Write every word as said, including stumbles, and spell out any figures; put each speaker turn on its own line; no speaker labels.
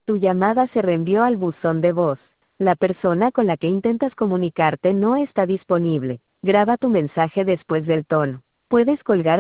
Tu llamada se reenvió al buzón de voz. La persona con la que intentas comunicarte no está disponible. Graba tu mensaje después del tono. Puedes colgar